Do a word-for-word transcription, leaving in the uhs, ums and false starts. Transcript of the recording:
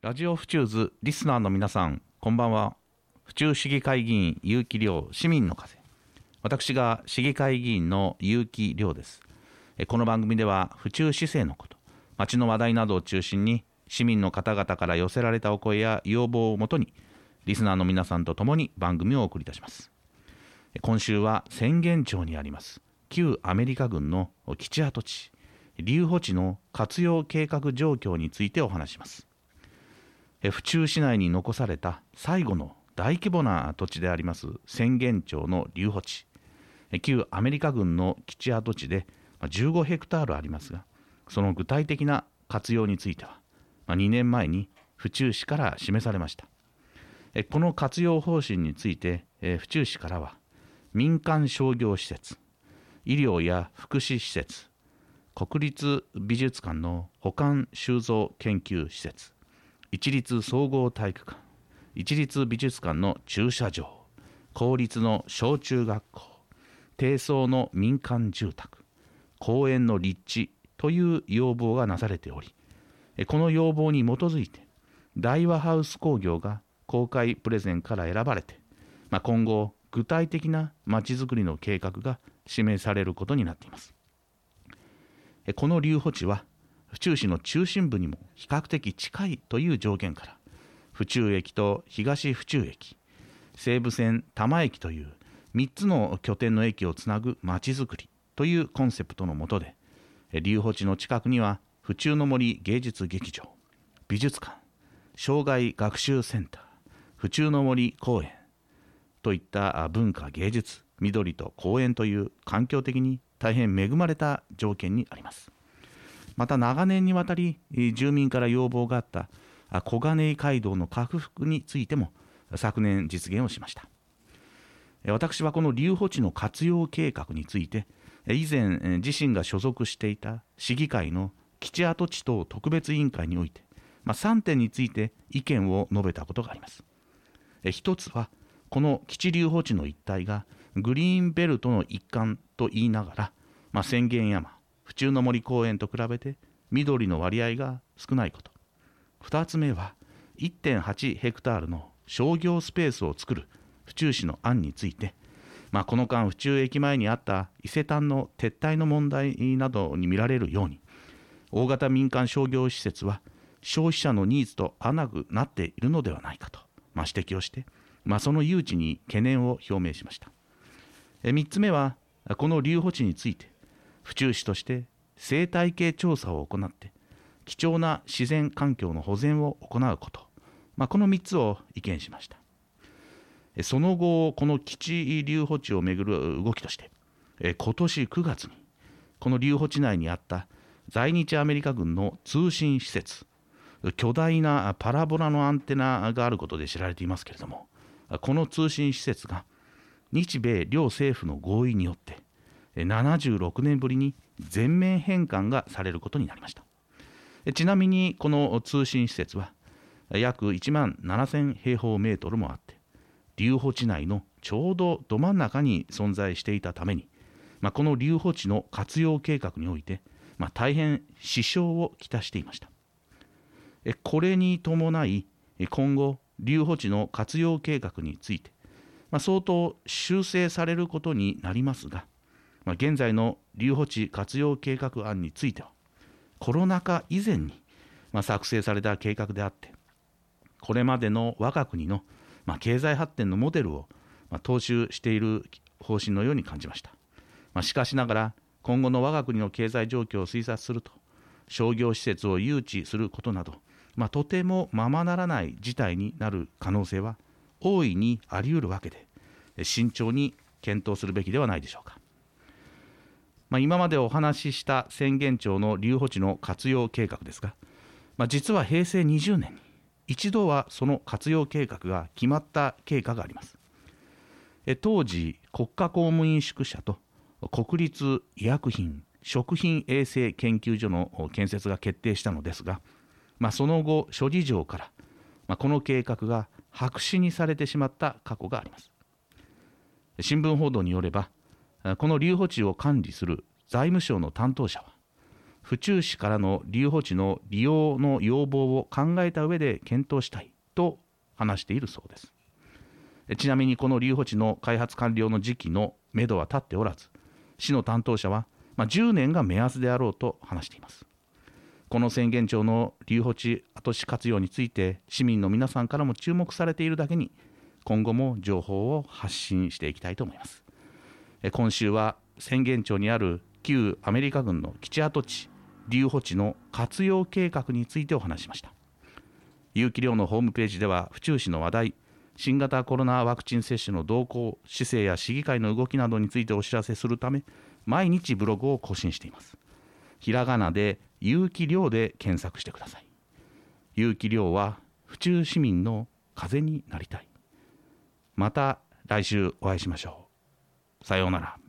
ラジオ府中ズリスナーの皆さん、こんばんは。府中市議会議員結城亮、市民の風。私が市議会議員の結城亮です。この番組では府中市政のこと、町の話題などを中心に市民の方々から寄せられたお声や要望をもとにリスナーの皆さんと共に番組をお送りいたします。今週は浅間町にあります旧アメリカ軍の基地跡地、留保地の活用計画状況についてお話します。府中市内に残された最後の大規模な土地であります浅間町の留保地、旧アメリカ軍の基地跡地でじゅうごヘクタールありますが、その具体的な活用についてはにねんまえに府中市から示されました。この活用方針について府中市からは、民間商業施設、医療や福祉施設、国立美術館の保管収蔵研究施設、一律総合体育館、一律美術館の駐車場、公立の小中学校、低層の民間住宅、公園の立地という要望がなされており、この要望に基づいて大和ハウス工業が公開プレゼンから選ばれて、まあ、今後具体的なまちづくりの計画が示されることになっています。この留保地は府中市の中心部にも比較的近いという条件から、府中駅と東府中駅、西武線多摩駅というみっつの拠点の駅をつなぐまちづくりというコンセプトの下で、留保地の近くには府中の森芸術劇場、美術館、障害学習センター、府中の森公園といった文化芸術、緑と公園という環境的に大変恵まれた条件にあります。また長年にわたり住民から要望があった小金井街道の拡幅についても昨年実現をしました。私はこの留保地の活用計画について、以前自身が所属していた市議会の基地跡地等特別委員会において、まあ、さんてんについて意見を述べたことがあります。一つは、この基地留保地の一帯がグリーンベルトの一環と言いながら、まあ、浅間山、府中の森公園と比べて緑の割合が少ないこと。ふたつめは いってんはちヘクタールの商業スペースを作る府中市の案について、まあ、この間府中駅前にあった伊勢丹の撤退の問題などに見られるように、大型民間商業施設は消費者のニーズと合わなくなっているのではないかと、まあ、指摘をして、まあ、その誘致に懸念を表明しました。えみっつめは、この留保地について府中市として生態系調査を行って貴重な自然環境の保全を行うこと、まあ、このみっつを意見しました。その後、この基地留保地をめぐる動きとして、今年くがつにこの留保地内にあった在日アメリカ軍の通信施設、巨大なパラボラのアンテナがあることで知られていますけれども、この通信施設が日米両政府の合意によってななじゅうろくねんぶりに全面返還がされることになりました。ちなみにこの通信施設は約いちまんななせんへいほうメートルもあって、留保地内のちょうどど真ん中に存在していたために、まあ、この留保地の活用計画において、まあ、大変支障をきたしていました。これに伴い今後留保地の活用計画について、まあ、相当修正されることになりますが、まあ、現在の留保地活用計画案についてはコロナ禍以前にまあ作成された計画であって、これまでの我が国のまあ経済発展のモデルをまあ踏襲している方針のように感じました。まあ、しかしながら今後の我が国の経済状況を推察すると、商業施設を誘致することなど、まあ、とてもままならない事態になる可能性は大いにあり得るわけで、慎重に検討するべきではないでしょうか。まあ、今までお話しした浅間町の留保地の活用計画ですが、まあ、実はへいせいにじゅうねんに一度はその活用計画が決まった経過があります。え当時、国家公務員宿舎と国立医薬品食品衛生研究所の建設が決定したのですが、まあ、その後諸事情から、まあ、この計画が白紙にされてしまった過去があります。新聞報道によれば、この留保地を管理する財務省の担当者は府中市からの留保地の利用の要望を考えた上で検討したいと話しているそうです。ちなみにこの留保地の開発完了の時期のめどは立っておらず、市の担当者は、まあ、じゅうねんが目安であろうと話しています。この浅間町の留保地跡地活用について市民の皆さんからも注目されているだけに、今後も情報を発信していきたいと思います。今週は浅間町にある旧アメリカ軍の基地跡地留保地の活用計画についてお話ししました。有機寮のホームページでは府中市の話題、新型コロナワクチン接種の動向、市政や市議会の動きなどについてお知らせするため、毎日ブログを更新しています。ひらがなで有機寮で検索してください。有機寮は府中市民の風になりたい。また来週お会いしましょう。さようなら。